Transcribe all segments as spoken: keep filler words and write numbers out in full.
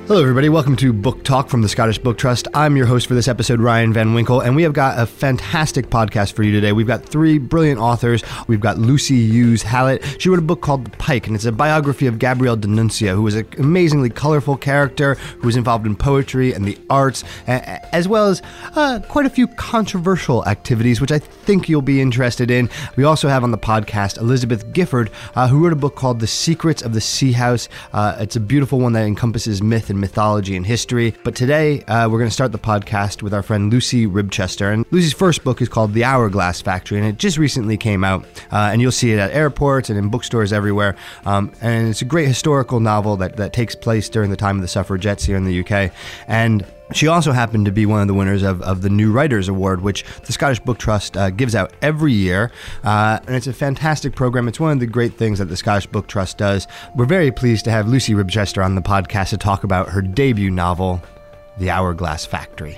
Hello everybody, welcome to Book Talk from the Scottish Book Trust. I'm your host for this episode, Ryan Van Winkle, and we have got a fantastic podcast for you today. We've got three brilliant authors. We've got Lucy Hughes Hallett. She wrote a book called The Pike, and it's a biography of Gabrielle D'Annunzio, who was an amazingly colorful character who was involved in poetry and the arts, as well as uh, quite a few controversial activities, which I think you'll be interested in. We also have on the podcast Elizabeth Gifford, uh, who wrote a book called The Secrets of the Sea House. Uh, it's a beautiful one that encompasses myth and mythology and history. But today, uh, we're going to start the podcast with our friend Lucy Ribchester. And Lucy's first book is called The Hourglass Factory, and it just recently came out. Uh, and you'll see it at airports and in bookstores everywhere. Um, and it's a great historical novel that, that takes place during the time of the suffragettes here in the U K. And she also happened to be one of the winners of, of the New Writers Award, which the Scottish Book Trust uh, gives out every year. Uh, and it's a fantastic program. It's one of the great things that the Scottish Book Trust does. We're very pleased to have Lucy Ribchester on the podcast to talk about her debut novel, The Hourglass Factory.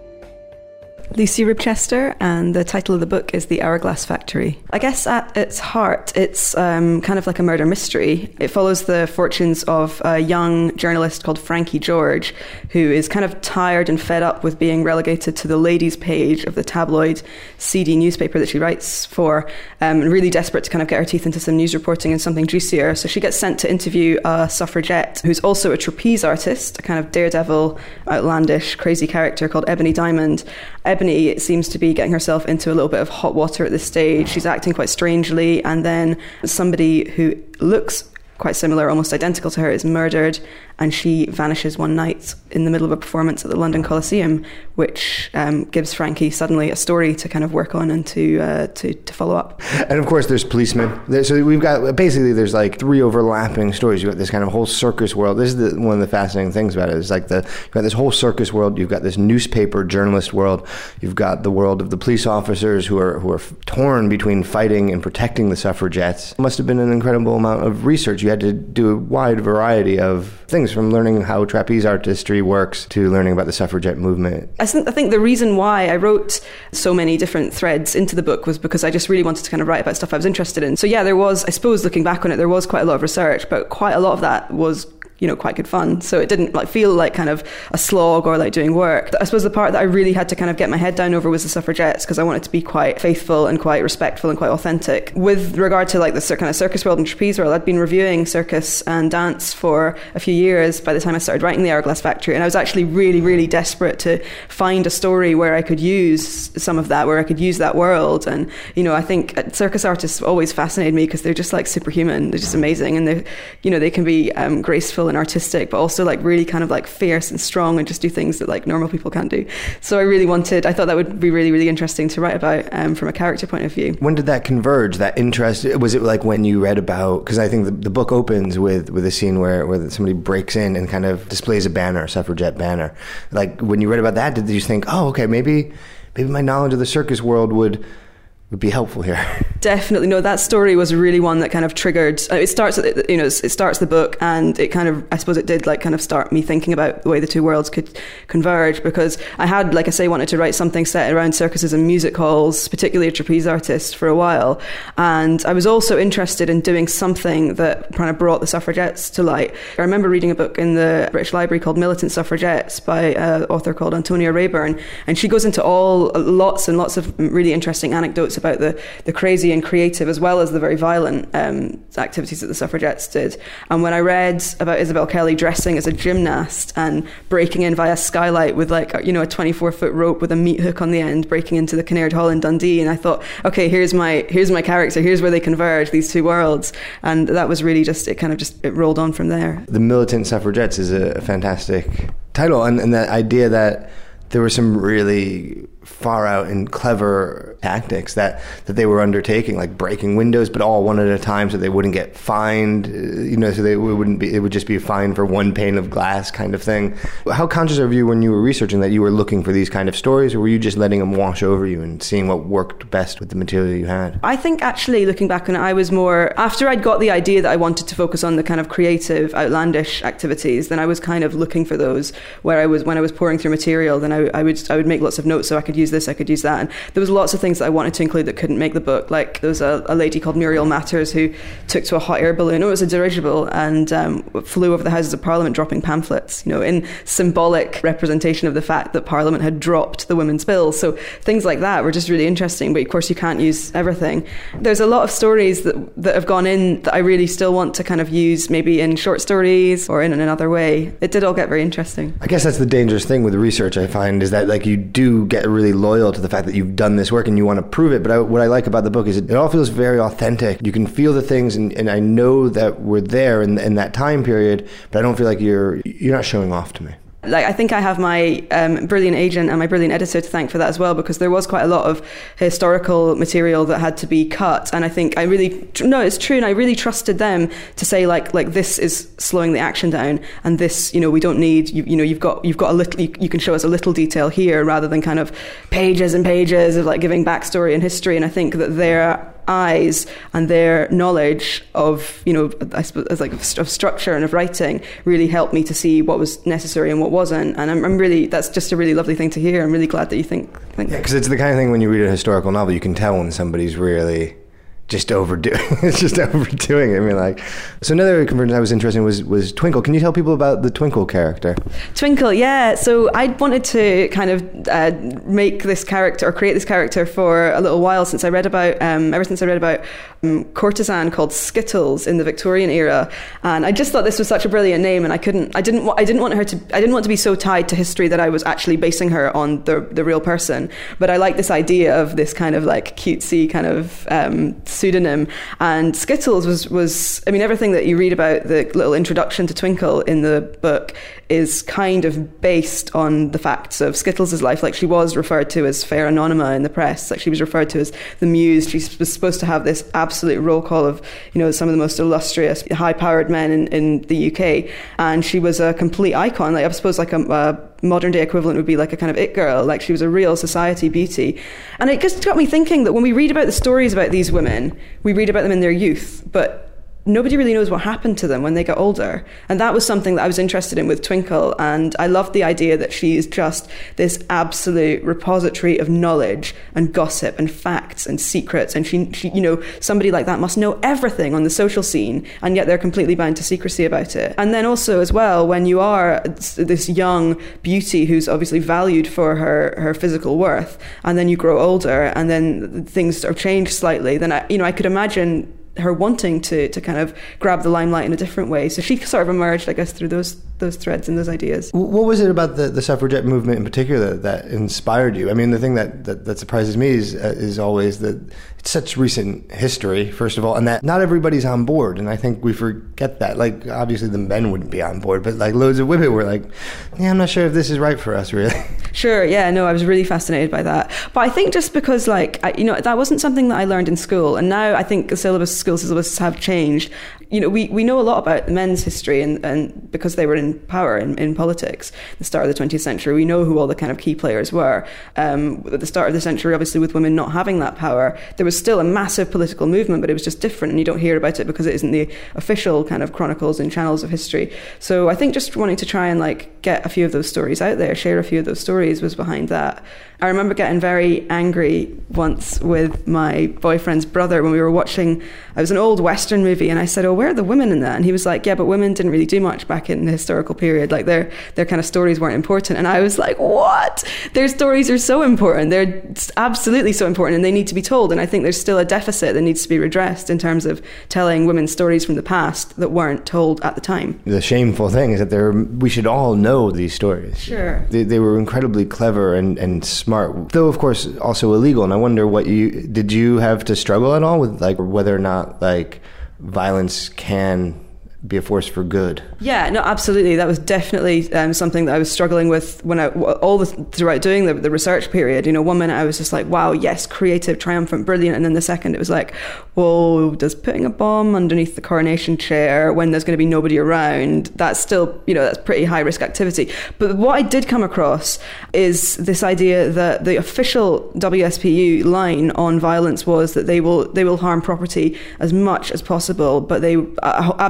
Lucy Ribchester, and the title of the book is The Hourglass Factory. I guess at its heart, it's um, kind of like a murder mystery. It follows the fortunes of a young journalist called Frankie George, who is kind of tired and fed up with being relegated to the ladies' page of the tabloid seedy newspaper that she writes for, um, and really desperate to kind of get her teeth into some news reporting and something juicier. So she gets sent to interview a suffragette who's also a trapeze artist, a kind of daredevil, outlandish, crazy character called Ebony Diamond. Ebony seems to be getting herself into a little bit of hot water at this stage. She's acting quite strangely, and then somebody who looks quite similar, almost identical to her, is murdered, and she vanishes one night in the middle of a performance at the London Coliseum, which um, gives Frankie suddenly a story to kind of work on and to uh, to, to follow up. And of course there's policemen. There, so we've got, basically there's like three overlapping stories. You've got this kind of whole circus world. This is the, one of the fascinating things about it. It's like the, you've got this whole circus world. You've got this newspaper journalist world. You've got the world of the police officers who are, who are torn between fighting and protecting the suffragettes. It must have been an incredible amount of research. You had to do a wide variety of things, from learning how trapeze artistry works to learning about the suffragette movement. I think, I think the reason why I wrote so many different threads into the book was because I just really wanted to kind of write about stuff I was interested in. So yeah, there was, I suppose looking back on it, there was quite a lot of research, but quite a lot of that was, you know, quite good fun. So it didn't like feel like kind of a slog or like doing work. I suppose the part that I really had to kind of get my head down over was the suffragettes, because I wanted to be quite faithful and quite respectful and quite authentic. With regard to like the kind of circus world and trapeze world, I'd been reviewing circus and dance for a few years by the time I started writing The Hourglass Factory, and I was actually really, really desperate to find a story where I could use some of that, where I could use that world. And, you know, I think circus artists always fascinated me because they're just like superhuman. They're just amazing, and they, you know, they can be um, graceful and artistic, but also like really kind of like fierce and strong and just do things that like normal people can't do. So I really wanted, I thought that would be really, really interesting to write about um, from a character point of view. When did that converge, that interest? Was it like when you read about, because I think the, the book opens with, with a scene where, where somebody breaks in and kind of displays a banner, a suffragette banner. Like when you read about that, did you think, oh, okay, maybe maybe my knowledge of the circus world would would be helpful here? Definitely. No, that story was really one that kind of triggered, uh, it starts, you know, it starts the book, and it kind of, I suppose it did like kind of start me thinking about the way the two worlds could converge, because I had, like I say, wanted to write something set around circuses and music halls, particularly a trapeze artist, for a while. And I was also interested in doing something that kind of brought the suffragettes to light. I remember reading a book in the British Library called Militant Suffragettes by an author called Antonia Rayburn, and she goes into all lots and lots of really interesting anecdotes about the, the crazy and creative as well as the very violent um, activities that the suffragettes did. And when I read about Isabel Kelly dressing as a gymnast and breaking in via skylight with like, you know, a twenty-four foot rope with a meat hook on the end, breaking into the Kinnaird Hall in Dundee, and I thought, okay, here's my here's my character, here's where they converge, these two worlds. And that was really just, it kind of just, it rolled on from there. The Militant Suffragettes is a fantastic title, and, and that idea that there were some really far out and clever tactics that, that they were undertaking, like breaking windows, but all one at a time so they wouldn't get fined, you know, so they wouldn't be, it would just be a fine for one pane of glass kind of thing. How conscious of you when you were researching that you were looking for these kind of stories, or were you just letting them wash over you and seeing what worked best with the material you had? I think actually looking back on it, I was more, after I'd got the idea that I wanted to focus on the kind of creative, outlandish activities, then I was kind of looking for those where I was, when I was pouring through material, then I, I would I would make lots of notes so I could use use this, I could use that. And there was lots of things that I wanted to include that couldn't make the book. Like there was a, a lady called Muriel Matters who took to a hot air balloon. It was a dirigible and um, flew over the Houses of Parliament dropping pamphlets, you know, in symbolic representation of the fact that Parliament had dropped the women's bill. So things like that were just really interesting. But of course, you can't use everything. There's a lot of stories that that have gone in that I really still want to kind of use, maybe in short stories or in another way. It did all get very interesting. I guess that's the dangerous thing with research, I find, is that like you do get really loyal to the fact that you've done this work and you want to prove it. But I, what I like about the book is it, it all feels very authentic. You can feel the things, and, and I know that we're there in, in that time period, but I don't feel like you're you're not showing off to me. Like, I think I have my um, brilliant agent and my brilliant editor to thank for that as well, because there was quite a lot of historical material that had to be cut. And I think I really, no, it's true. And I really trusted them to say like, like this is slowing the action down. And this, you know, we don't need, you, you know, you've got, you've got a little, you, you can show us a little detail here rather than kind of pages and pages of like giving backstory and history. And I think that their eyes and their knowledge of, you know, I suppose as like of structure and of writing really helped me to see what was necessary and what wasn't. And I'm, I'm really, that's just a really lovely thing to hear. I'm really glad that you think, think yeah, because it's the kind of thing when you read a historical novel, you can tell when somebody's really just overdoing it's just overdoing it. I mean, like, so another conversion that was interesting was was Twinkle. Can you tell people about the Twinkle character? Twinkle, yeah. So I wanted to kind of uh, make this character or create this character for a little while since I read about, um, ever since I read about um, courtesan called Skittles in the Victorian era, and I just thought this was such a brilliant name, and I couldn't, I didn't, I didn't want her to, I didn't want to be so tied to history that I was actually basing her on the the real person. But I like this idea of this kind of like cutesy kind of um, pseudonym. And Skittles was, was, I mean, everything that you read about the little introduction to Twinkle in the book is kind of based on the facts of Skittles' life. Like, she was referred to as Fair Anonyma in the press. Like, she was referred to as the Muse. She was supposed to have this absolute roll call of, you know, some of the most illustrious, high-powered men in, in the U K. And she was a complete icon. Like, I suppose like a, a modern day equivalent would be like a kind of it girl. Like, she was a real society beauty. And it just got me thinking that when we read about the stories about these women, we read about them in their youth, but nobody really knows what happened to them when they got older. And that was something that I was interested in with Twinkle. And I loved the idea that she is just this absolute repository of knowledge and gossip and facts and secrets. And she, she, you know, somebody like that must know everything on the social scene, and yet they're completely bound to secrecy about it. And then also as well, when you are this young beauty who's obviously valued for her, her physical worth, and then you grow older and then things are changed slightly, then I, you know, I could imagine her wanting to to kind of grab the limelight in a different way. So she sort of emerged, I guess, through those those threads and those ideas. What was it about the, the suffragette movement in particular that inspired you? I mean, the thing that, that, that surprises me is uh, is always that it's such recent history, first of all, and that not everybody's on board. And I think we forget that. Like, obviously the men wouldn't be on board, but like loads of women were like, yeah, I'm not sure if this is right for us, really. Sure, yeah, no, I was really fascinated by that. But I think just because, like, I, you know, that wasn't something that I learned in school. And now I think the syllabus, school syllabuses have changed. You know, we, we know a lot about men's history, and, and because they were in power in, in politics at the start of the twentieth century, we know who all the kind of key players were. Um, at the start of the century, obviously, with women not having that power, there was still a massive political movement, but it was just different, and you don't hear about it because it isn't the official kind of chronicles and channels of history. So I think just wanting to try and like get a few of those stories out there, share a few of those stories was behind that. I remember getting very angry once with my boyfriend's brother when we were watching, it was an old Western movie, and I said, oh, where are the women in that? And he was like, yeah, but women didn't really do much back in the historical period. Like, their their kind of stories weren't important. And I was like, what? Their stories are so important. They're absolutely so important, and they need to be told. And I think there's still a deficit that needs to be redressed in terms of telling women's stories from the past that weren't told at the time. The shameful thing is that there, we should all know these stories. Sure. They, they were incredibly clever and, and smart, though of course also illegal. And I wonder what you, did you have to struggle at all with like whether or not like violence can be a force for good? Yeah, no, absolutely. That was definitely um, something that I was struggling with when I, all the, throughout doing the, the research period. You know, one minute I was just like, wow, yes, creative, triumphant, brilliant. And then the second it was like, whoa, does putting a bomb underneath the coronation chair when there's going to be nobody around, that's still, you know, that's pretty high risk activity. But what I did come across is this idea that the official W S P U line on violence was that they will, they will harm property as much as possible, but they uh, absolutely hold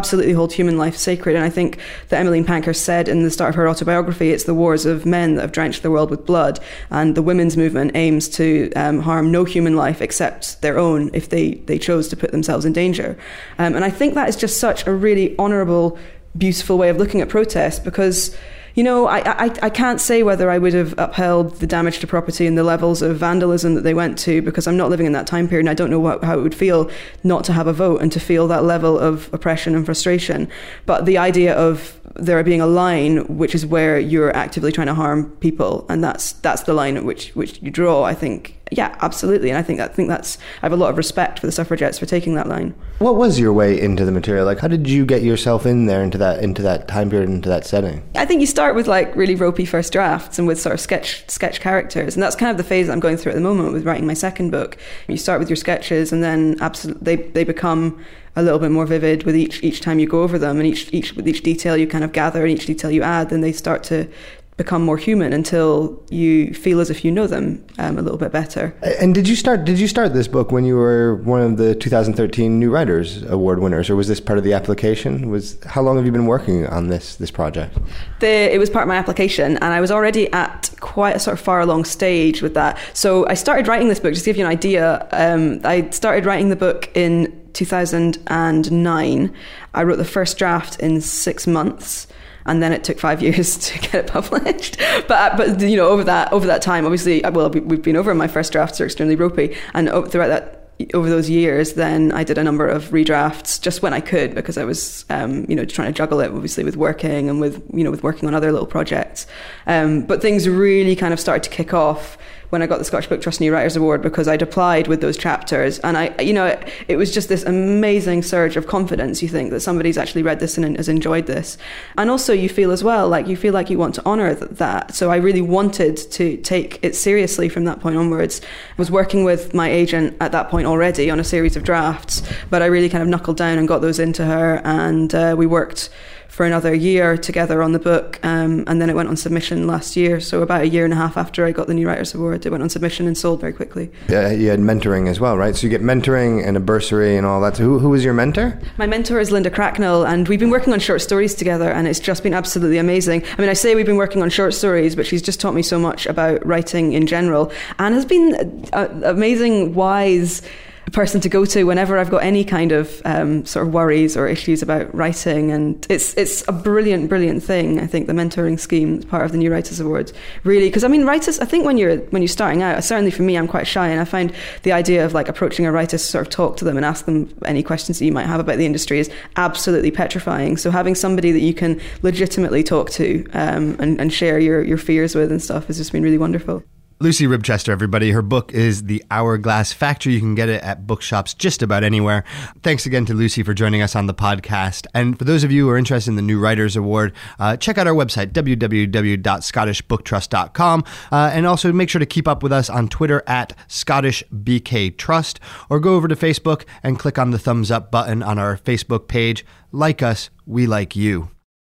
hold human life sacred. And I think that Emmeline Pankhurst said in the start of her autobiography, it's the wars of men that have drenched the world with blood. And the women's movement aims to um, harm no human life except their own if they, they chose to put themselves in danger. Um, and I think that is just such a really honourable, beautiful way of looking at protest, because you know, I, I I can't say whether I would have upheld the damage to property and the levels of vandalism that they went to, because I'm not living in that time period and I don't know what, how it would feel not to have a vote and to feel that level of oppression and frustration. But the idea of there being a line which is where you're actively trying to harm people, and that's that's the line at which which you draw, I think, yeah, absolutely. And I think I think that's I have a lot of respect for the suffragettes for taking that line. What was your way into the material? Like, how did you get yourself in there into that into that time period, into that setting? I think you start with like really ropey first drafts and with sort of sketch sketch characters, and that's kind of the phase that I'm going through at the moment with writing my second book. You start with your sketches, and then absolutely they they become a little bit more vivid with each each time you go over them, and each each with each detail you kind of gather and each detail you add, then they start to become more human until you feel as if you know them um, a little bit better. And did you start did you start this book when you were one of the two thousand thirteen New Writers Award winners, or was this part of the application? Was how long have you been working on this this project? The, it was part of my application, and I was already at quite a sort of far along stage with that. So I started writing this book, just to give you an idea, um, I started writing the book in two thousand nine. I wrote the first draft in six months. And then it took five years to get it published. But but you know, over that over that time, obviously, well, we've been over. My first drafts are extremely ropey, and throughout that over those years, then I did a number of redrafts just when I could, because I was um, you know trying to juggle it, obviously, with working and with you know with working on other little projects. Um, but things really kind of started to kick off when I got the Scottish Book Trust New Writers Award, because I'd applied with those chapters, and I, you know, it, it was just this amazing surge of confidence. You think that somebody's actually read this and has enjoyed this, and also you feel as well like you feel like you want to honour th- that. So I really wanted to take it seriously from that point onwards. I was working with my agent at that point already on a series of drafts, but I really kind of knuckled down and got those into her, and uh, we worked for another year together on the book, um, and then it went on submission last year. So about a year and a half after I got the New Writers Award, it went on submission and sold very quickly. Yeah, you had mentoring as well, right? So you get mentoring and a bursary and all that. So who, who was your mentor? My mentor is Linda Cracknell, and we've been working on short stories together, and it's just been absolutely amazing. I mean, I say we've been working on short stories, but she's just taught me so much about writing in general, and has been an amazing, wise person to go to whenever I've got any kind of um, sort of worries or issues about writing. And it's it's a brilliant, brilliant thing. I think the mentoring scheme is part of the New Writers Award, really, because I mean, writers, I think when you're when you're starting out, certainly for me, I'm quite shy, and I find the idea of like approaching a writer to sort of talk to them and ask them any questions that you might have about the industry is absolutely petrifying. So having somebody that you can legitimately talk to um, and, and share your, your fears with and stuff has just been really wonderful. Lucy Ribchester, everybody. Her book is The Hourglass Factory. You can get it at bookshops just about anywhere. Thanks again to Lucy for joining us on the podcast. And for those of you who are interested in the New Writers Award, uh, check out our website, w w w dot scottish book trust dot com. Uh, and also make sure to keep up with us on Twitter at Scottish B K Trust, or go over to Facebook and click on the thumbs up button on our Facebook page. Like us, we like you.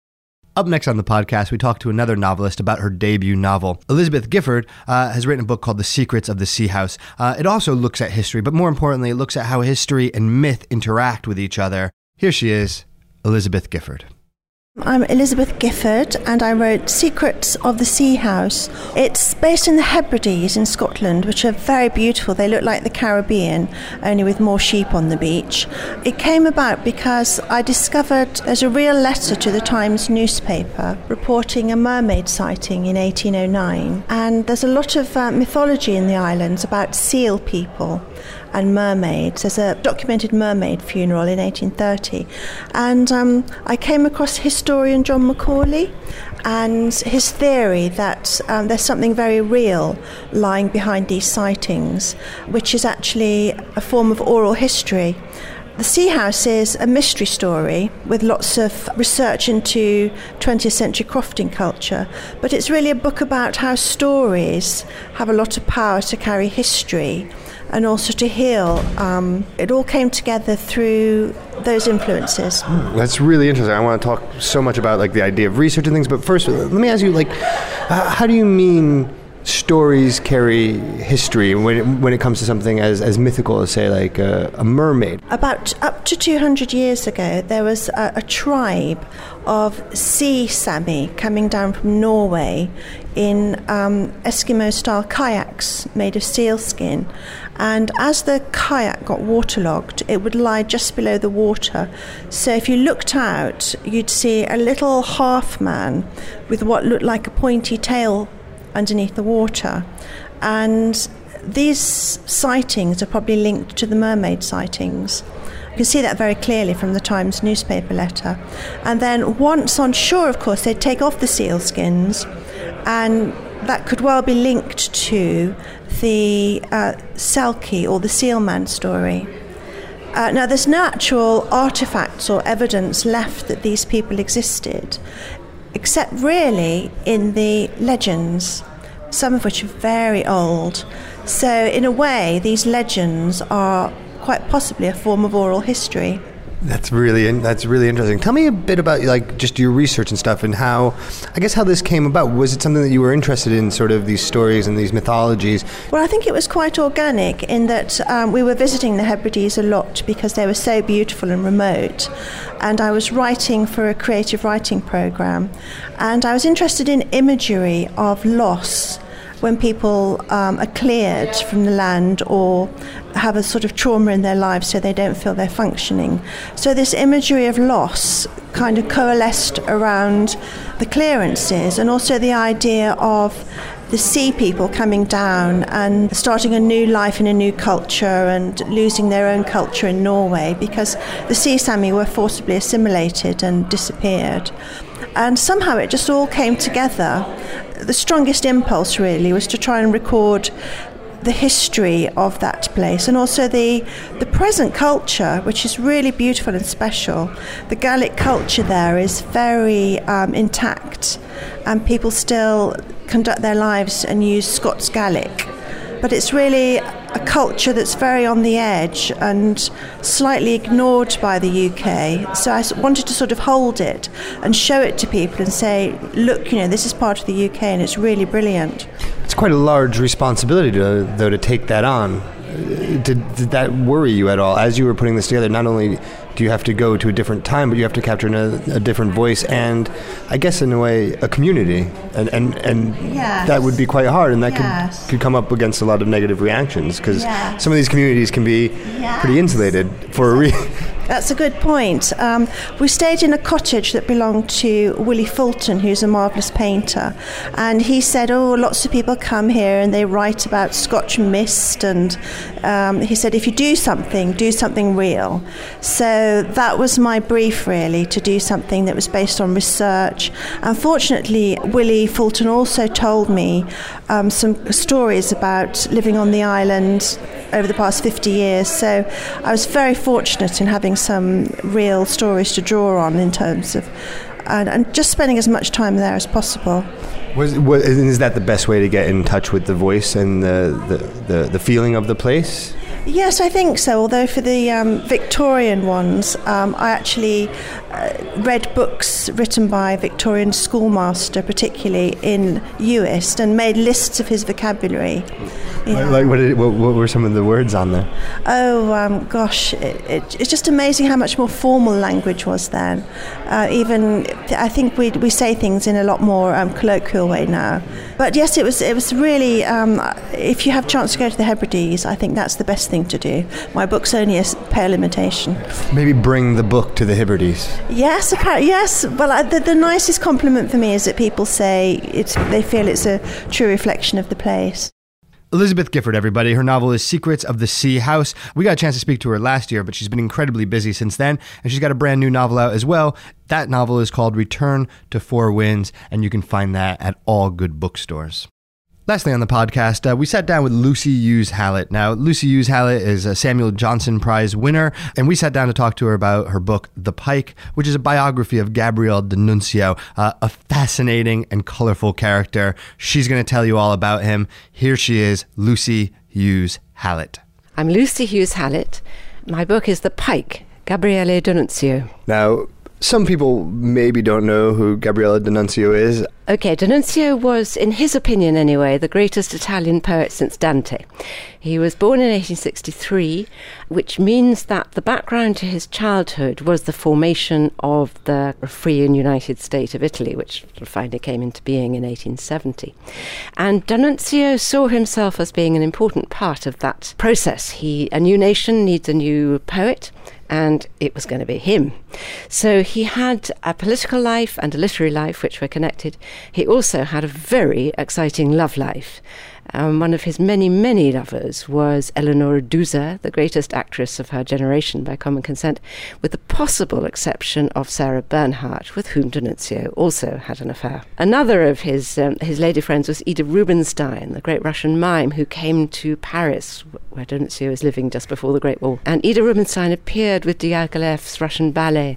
Up next on the podcast, we talk to another novelist about her debut novel. Elizabeth Gifford uh, has written a book called The Secrets of the Sea House. Uh, it also looks at history, but more importantly, it looks at how history and myth interact with each other. Here she is, Elizabeth Gifford. I'm Elizabeth Gifford, and I wrote Secrets of the Sea House. It's based in the Hebrides in Scotland, which are very beautiful. They look like the Caribbean, only with more sheep on the beach. It came about because I discovered there's a real letter to the Times newspaper reporting a mermaid sighting in eighteen oh nine. And there's a lot of uh, mythology in the islands about seal people and mermaids. There's a documented mermaid funeral in eighteen thirty. And um, I came across historian John Macaulay and his theory that um, there's something very real lying behind these sightings, which is actually a form of oral history. The Sea House is a mystery story with lots of research into twentieth century crofting culture, but it's really a book about how stories have a lot of power to carry history and also to heal. Um, it all came together through those influences. That's really interesting. I want to talk so much about like the idea of research and things, but first, let me ask you, like, uh, how do you mean stories carry history when it, when it comes to something as, as mythical as, say, like a, a mermaid? About up to two hundred years ago, there was a, a tribe of sea Sami coming down from Norway in um, Eskimo-style kayaks made of sealskin. And as the kayak got waterlogged, it would lie just below the water. So if you looked out, you'd see a little half man with what looked like a pointy tail underneath the water. And these sightings are probably linked to the mermaid sightings. You can see that very clearly from the Times newspaper letter. And then once on shore, of course, they'd take off the sealskins, and that could well be linked to the uh, Selkie or the Sealman story. Uh, now, there's no actual artifacts or evidence left that these people existed, except really in the legends, some of which are very old. So in a way, these legends are quite possibly a form of oral history. That's really that's really interesting. Tell me a bit about like just your research and stuff, and how, I guess, how this came about. Was it something that you were interested in, sort of these stories and these mythologies? Well, I think it was quite organic in that um, we were visiting the Hebrides a lot because they were so beautiful and remote, and I was writing for a creative writing program, and I was interested in imagery of loss when people um, are cleared from the land or have a sort of trauma in their lives so they don't feel they're functioning. So this imagery of loss kind of coalesced around the clearances, and also the idea of the sea people coming down and starting a new life in a new culture and losing their own culture in Norway because the sea Sami were forcibly assimilated and disappeared. And somehow it just all came together. The strongest impulse really was to try and record the history of that place, and also the the present culture, which is really beautiful and special. The Gaelic culture there is very um, intact, and people still conduct their lives and use Scots Gaelic. But it's really a culture that's very on the edge and slightly ignored by the U K. So I wanted to sort of hold it and show it to people and say, look, you know, this is part of the U K and it's really brilliant. It's quite a large responsibility, to, though, to take that on. Did, did that worry you at all? As you were putting this together, not only do you have to go to a different time, but you have to capture a, a different voice and, I guess, in a way, a community. And and, and yes. that would be quite hard, and that yes. could, could come up against a lot of negative reactions, because yes. some of these communities can be yes. pretty insulated for a reason. That's a good point. Um, we stayed in a cottage that belonged to Willie Fulton, who's a marvellous painter. And he said, oh, lots of people come here and they write about Scotch mist. And um, he said, if you do something, do something real. So that was my brief, really, to do something that was based on research. Unfortunately, Willie Fulton also told me um, some stories about living on the island over the past fifty years. So I was very fortunate in having some real stories to draw on in terms of, and, and just spending as much time there as possible. Was, was is that the best way to get in touch with the voice and the the, the, the feeling of the place? Yes, I think so, although for the um, Victorian ones, um, I actually uh, read books written by a Victorian schoolmaster, particularly in Uist, and made lists of his vocabulary. Yeah. Like, what, did, what, what were some of the words on there? Oh, um, gosh, it, it, it's just amazing how much more formal language was then. Uh, even, I think we we say things in a lot more um, colloquial way now. But yes, it was it was really, um, if you have a chance to go to the Hebrides, I think that's the best thing to do. My book's only a pale imitation. Maybe bring the book to the Hebrides. Yes, apparently, yes. Well, uh, the, the nicest compliment for me is that people say it's they feel it's a true reflection of the place. Elizabeth Gifford, everybody. Her novel is Secrets of the Sea House. We got a chance to speak to her last year, but she's been incredibly busy since then, and she's got a brand new novel out as well. That novel is called Return to Four Winds, and you can find that at all good bookstores. Lastly on the podcast, uh, we sat down with Lucy Hughes Hallett. Now, Lucy Hughes Hallett is a Samuel Johnson Prize winner, and we sat down to talk to her about her book, The Pike, which is a biography of Gabriel D'Annunzio, uh, a fascinating and colorful character. She's going to tell you all about him. Here she is, Lucy Hughes Hallett. I'm Lucy Hughes Hallett. My book is The Pike, Gabriele D'Annunzio. Now, Some people maybe don't know who Gabriele D'Annunzio is. Okay, D'Annunzio was, in his opinion anyway, the greatest Italian poet since Dante. He was born in eighteen sixty-three, which means that the background to his childhood was the formation of the free and united state of Italy, which finally came into being in eighteen seventy. And D'Annunzio saw himself as being an important part of that process. He, a new nation needs a new poet, and it was going to be him. So he had a political life and a literary life which were connected. He also had a very exciting love life. Um, one of his many, many lovers was Eleonora Duse, the greatest actress of her generation by common consent, with the possible exception of Sarah Bernhardt, with whom D'Annunzio also had an affair. Another of his um, his lady friends was Ida Rubinstein, the great Russian mime who came to Paris, where D'Annunzio was living just before the Great War. And Ida Rubinstein appeared with Diaghilev's Russian ballet,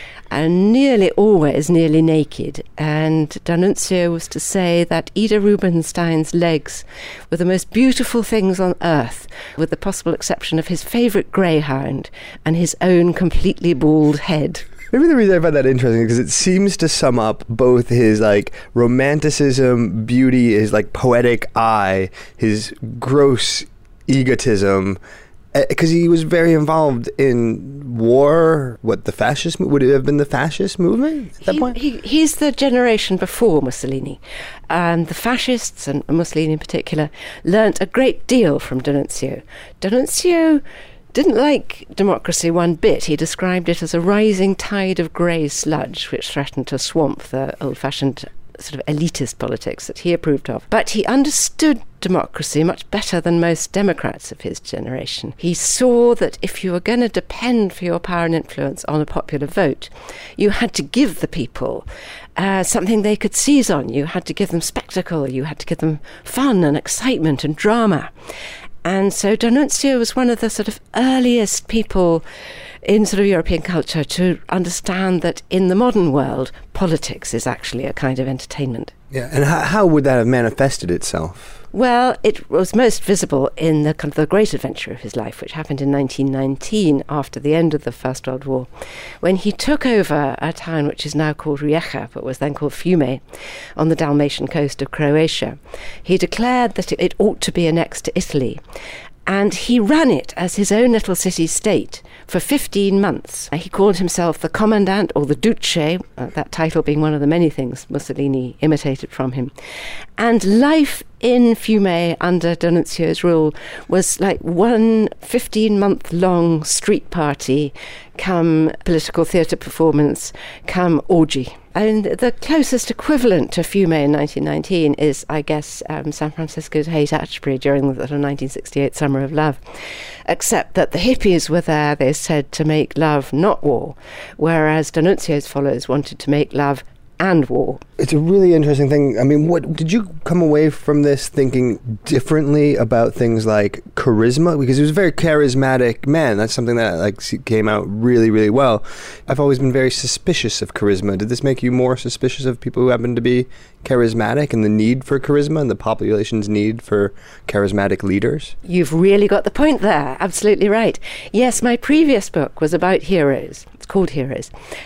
and nearly always nearly naked. And D'Annunzio was to say that Ida Rubinstein's legs were the most beautiful things on earth, with the possible exception of his favourite greyhound and his own completely bald head. Maybe the reason I find that interesting is because it seems to sum up both his like romanticism, beauty, his like poetic eye, his gross egotism, because he was very involved in war. What, the fascist, would it have been the fascist movement at that he, point? He, he's the generation before Mussolini. And the fascists, and Mussolini in particular, learnt a great deal from D'Annunzio. D'Annunzio didn't like democracy one bit. He described it as a rising tide of grey sludge which threatened to swamp the old-fashioned sort of elitist politics that he approved of. But he understood democracy much better than most Democrats of his generation. He saw that if you were going to depend for your power and influence on a popular vote, you had to give the people uh, something they could seize on. You had to give them spectacle. You had to give them fun and excitement and drama. And so D'Annunzio was one of the sort of earliest people in sort of European culture to understand that in the modern world, politics is actually a kind of entertainment. Yeah, and how, how would that have manifested itself? Well, it was most visible in the kind of the great adventure of his life, which happened in nineteen nineteen, after the end of the First World War, when he took over a town which is now called Rijeka, but was then called Fiume, on the Dalmatian coast of Croatia. He declared that it, it ought to be annexed to Italy, and he ran it as his own little city-state for fifteen months. He called himself the Commandant, or the Duce, uh, that title being one of the many things Mussolini imitated from him. And life in Fiume under D'Annunzio's rule was like one fifteen-month-long street party, come political theatre performance, come orgy. And the closest equivalent to Fiume in nineteen nineteen is, I guess, um, San Francisco's Haight-Ashbury during the nineteen sixty-eight Summer of Love. Except that the hippies were there, they said, to make love, not war, whereas D'Annunzio's followers wanted to make love and war. It's a really interesting thing. I mean, what did you come away from this thinking differently about things like charisma? Because he was a very charismatic man. That's something that like came out really, really well. I've always been very suspicious of charisma. Did this make you more suspicious of people who happen to be charismatic and the need for charisma and the population's need for charismatic leaders? You've really got the point there. Absolutely right. Yes, my previous book was about heroes. It's called Heroes.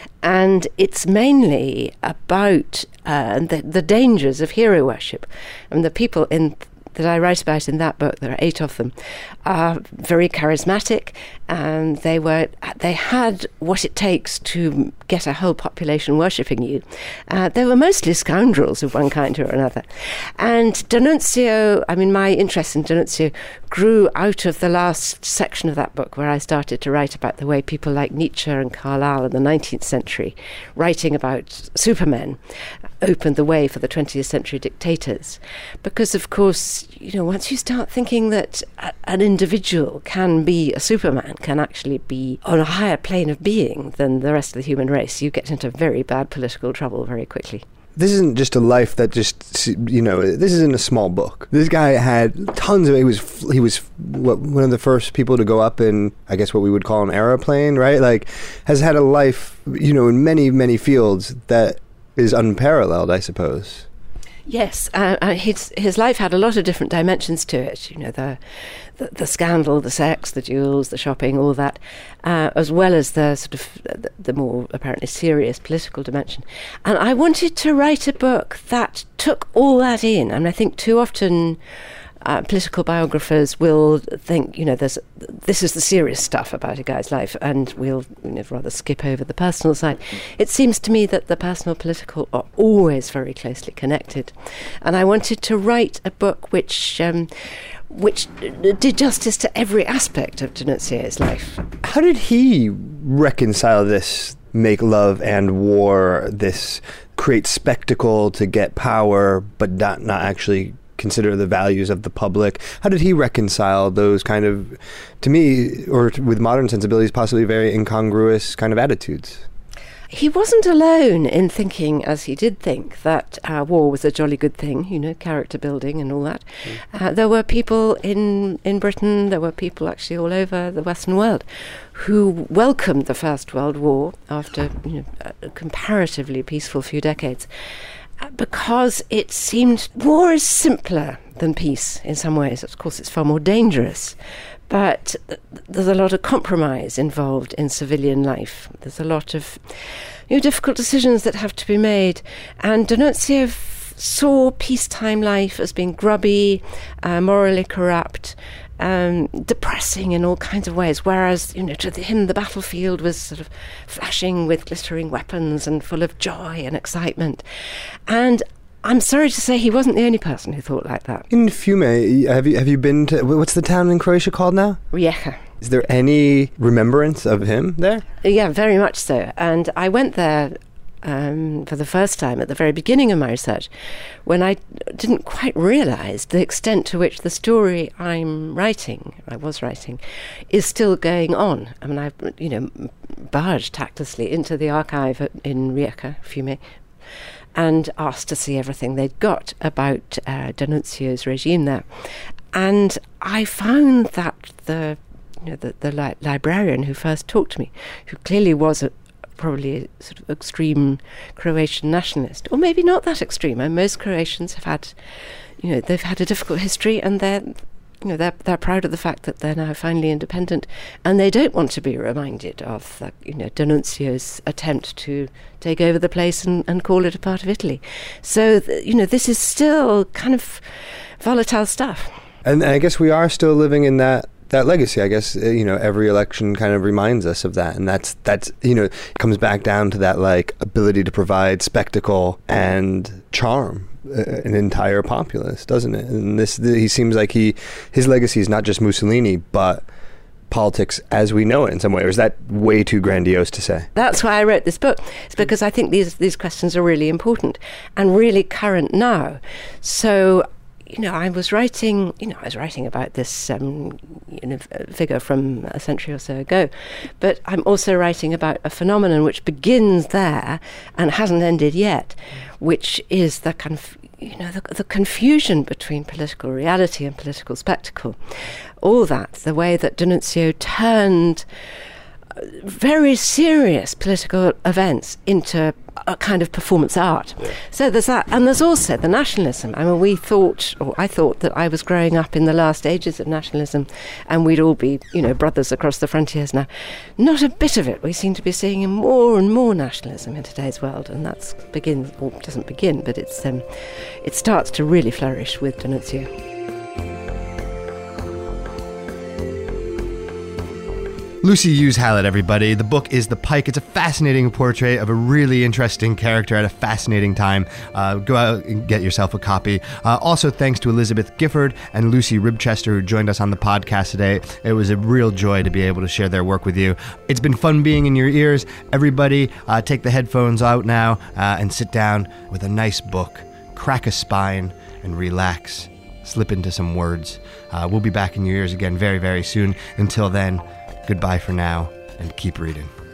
And it's mainly about uh, the, the dangers of hero worship. And the people in that I write about in that book, there are eight of them, are very charismatic, and they were they had what it takes to get a whole population worshipping you. Uh, they were mostly scoundrels of one kind or another. And D'Annunzio, I mean, my interest in D'Annunzio grew out of the last section of that book, where I started to write about the way people like Nietzsche and Carlyle in the nineteenth century, writing about supermen, opened the way for the twentieth century dictators. Because, of course, you know, once you start thinking that a, an individual can be a superman, can actually be on a higher plane of being than the rest of the human race, you get into very bad political trouble very quickly. This isn't just a life that just, you know, this isn't a small book. This guy had tons of, he was, he was what, one of the first people to go up in, I guess what we would call an aeroplane, right? Like, has had a life, you know, in many, many fields that is unparalleled, I suppose. Yes, uh, uh, his his life had a lot of different dimensions to it. You know, the the, the scandal, the sex, the duels, the shopping, all that, uh, as well as the sort of the, the more apparently serious political dimension. And I wanted to write a book that took all that in. And I think too often Uh, political biographers will think, you know, there's this is the serious stuff about a guy's life, and we'll you know, rather skip over the personal side. It seems to me that the personal political are always very closely connected, and I wanted to write a book which um, which did justice to every aspect of D'Annunzio's life. How did he reconcile this make love and war, this create spectacle to get power, but not, not actually consider the values of the public? How did he reconcile those kind of, to me, or with modern sensibilities, possibly very incongruous kind of attitudes? He wasn't alone in thinking, as he did think, that uh, war was a jolly good thing, you know, character building and all that. Mm. Uh, there were people in, in Britain, there were people actually all over the Western world who welcomed the First World War after you know, a comparatively peaceful few decades, because it seemed war is simpler than peace in some ways. Of course, it's far more dangerous, but th- there's a lot of compromise involved in civilian life. There's a lot of you know, difficult decisions that have to be made, and D'Annunzio f- saw peacetime life as being grubby, uh, morally corrupt, Um, depressing in all kinds of ways, whereas you know to the, him the battlefield was sort of flashing with glittering weapons and full of joy and excitement. And I'm sorry to say he wasn't the only person who thought like that. In Fiume, have you have you been to, what's the town in Croatia called now? Rijeka. Is there any remembrance of him there? Yeah, very much so. And I went there Um, for the first time at the very beginning of my research, when I didn't quite realise the extent to which the story I'm writing, I was writing, is still going on. I mean, I, you know, barged tactlessly into the archive in Rijeka, Fiume, and asked to see everything they'd got about uh, D'Annunzio's regime there. And I found that the, you know, the, the li- librarian who first talked to me, who clearly was a probably a sort of extreme Croatian nationalist, or maybe not that extreme. And most Croatians have had, you know, they've had a difficult history, and they're, you know, they're they're proud of the fact that they're now finally independent, and they don't want to be reminded of, the, you know, D'Annunzio's attempt to take over the place and, and call it a part of Italy. So, th- you know, this is still kind of volatile stuff. And I guess we are still living in that. That legacy, I guess, you know, every election kind of reminds us of that. And that's, that's you know, it comes back down to that, like, ability to provide spectacle and charm uh, an entire populace, doesn't it? And this, the, he seems like he, his legacy is not just Mussolini, but politics as we know it in some way. Or is that way too grandiose to say? That's why I wrote this book. It's because I think these these questions are really important and really current now. So, you know, I was writing, you know, I was writing about this um, you know, figure from a century or so ago, but I'm also writing about a phenomenon which begins there and hasn't ended yet, which is the kind of, you know, the, the confusion between political reality and political spectacle. All that, the way that D'Annunzio turned very serious political events into a kind of performance art. Yeah. So there's that, and there's also the nationalism. I mean, we thought, or I thought, that I was growing up in the last ages of nationalism, and we'd all be, you know, brothers across the frontiers now. Not a bit of it. We seem to be seeing more and more nationalism in today's world, and that's begins, or doesn't begin, but it's um, it starts to really flourish with D'Annunzio. Lucy Hughes Hallett, everybody. The book is The Pike. It's a fascinating portrait of a really interesting character at a fascinating time. Uh, go out and get yourself a copy. Uh, also, thanks to Elizabeth Gifford and Lucy Ribchester, who joined us on the podcast today. It was a real joy to be able to share their work with you. It's been fun being in your ears. Everybody, uh, take the headphones out now uh, and sit down with a nice book. Crack a spine and relax. Slip into some words. Uh, we'll be back in your ears again very, very soon. Until then, goodbye for now, and keep reading.